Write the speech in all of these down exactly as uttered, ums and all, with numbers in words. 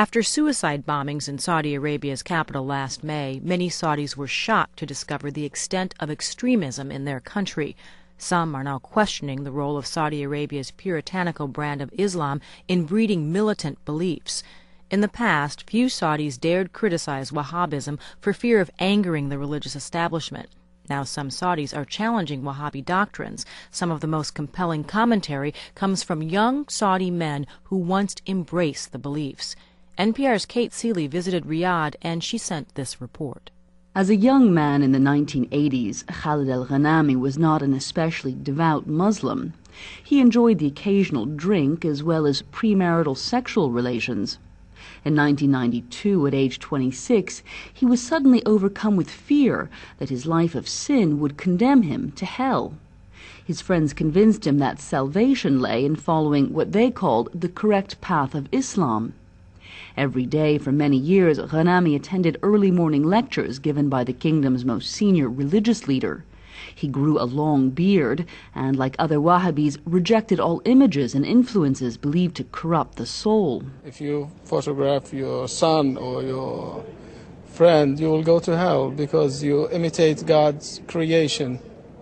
After suicide bombings in Saudi Arabia's capital last May, many Saudis were shocked to discover the extent of extremism in their country. Some are now questioning the role of Saudi Arabia's puritanical brand of Islam in breeding militant beliefs. In the past, few Saudis dared criticize Wahhabism for fear of angering the religious establishment. Now some Saudis are challenging Wahhabi doctrines. Some of the most compelling commentary comes from young Saudi men who once embraced the beliefs. N P R's Kate Seeley visited Riyadh, and she sent this report. As a young man in the nineteen eighties, Khalid al-Ghanami was not an especially devout Muslim. He enjoyed the occasional drink as well as premarital sexual relations. In nineteen ninety-two, at age twenty-six, he was suddenly overcome with fear that his life of sin would condemn him to hell. His friends convinced him that salvation lay in following what they called the correct path of Islam. Every day for many years, Ghanami attended early morning lectures given by the kingdom's most senior religious leader. He grew a long beard and, like other Wahhabis, rejected all images and influences believed to corrupt the soul. If you photograph your son or your friend, you will go to hell because you imitate God's creation.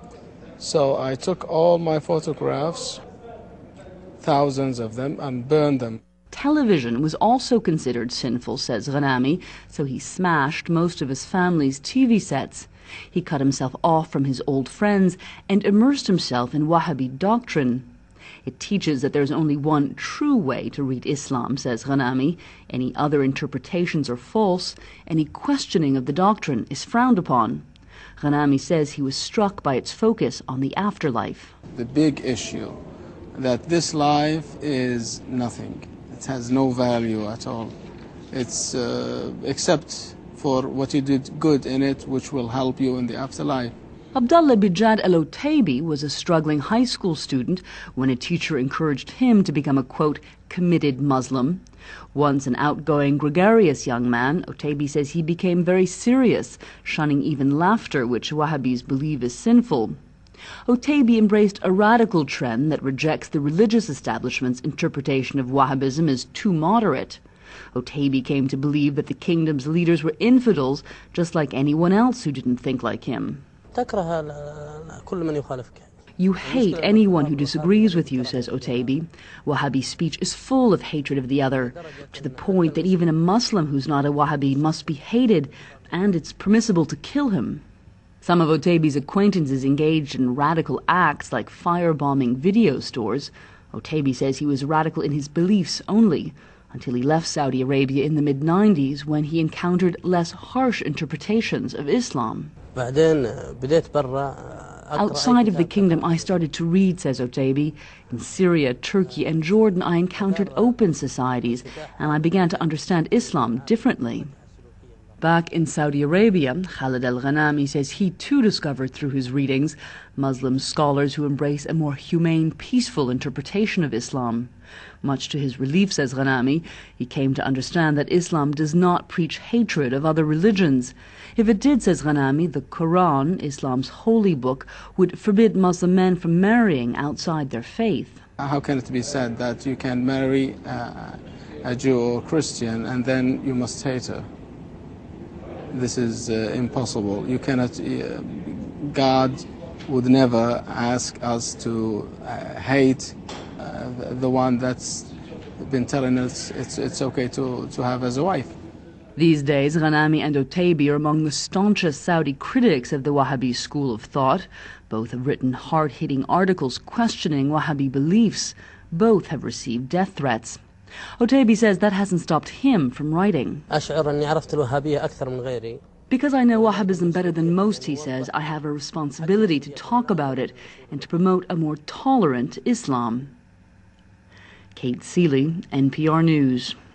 So I took all my photographs, thousands of them, and burned them. Television was also considered sinful, says Ghanami, so he smashed most of his family's T V sets. He cut himself off from his old friends and immersed himself in Wahhabi doctrine. It teaches that there's only one true way to read Islam, says Ghanami. Any other interpretations are false. Any questioning of the doctrine is frowned upon. Ghanami says he was struck by its focus on the afterlife. The big issue, that this life is nothing. It has no value at all. It's uh, except for what you did good in it, which will help you in the afterlife. Abdullah Bijad al-Otaibi was a struggling high school student when a teacher encouraged him to become a, quote, committed Muslim. Once an outgoing, gregarious young man, Otaibi says he became very serious, shunning even laughter, which Wahhabis believe is sinful. Otaibi embraced a radical trend that rejects the religious establishment's interpretation of Wahhabism as too moderate. Otaibi came to believe that the kingdom's leaders were infidels, just like anyone else who didn't think like him. You hate anyone who disagrees with you, says Otaibi. Wahhabi speech is full of hatred of the other, to the point that even a Muslim who's not a Wahhabi must be hated, and it's permissible to kill him. Some of Otaibi's acquaintances engaged in radical acts like firebombing video stores. Otaibi says he was radical in his beliefs only, until he left Saudi Arabia in the mid nineties when he encountered less harsh interpretations of Islam. Outside of the kingdom, I started to read, says Otaibi. In Syria, Turkey, and Jordan, I encountered open societies, and I began to understand Islam differently. Back in Saudi Arabia, Khalid al-Ghanami says he too discovered through his readings Muslim scholars who embrace a more humane, peaceful interpretation of Islam. Much to his relief, says Ghanami, he came to understand that Islam does not preach hatred of other religions. If it did, says Ghanami, the Quran, Islam's holy book, would forbid Muslim men from marrying outside their faith. How can it be said that you can marry uh, a Jew or Christian and then you must hate her? This is uh, impossible. You cannot. Uh, God would never ask us to uh, hate uh, the one that's been telling us it's it's okay to to have as a wife. These days, Ghanami and Otaibi are among the staunchest Saudi critics of the Wahhabi school of thought. Both have written hard-hitting articles questioning Wahhabi beliefs. Both have received death threats. Otaibi says that hasn't stopped him from writing. Because I know Wahhabism better than most, he says, I have a responsibility to talk about it and to promote a more tolerant Islam. Kate Seeley, N P R News.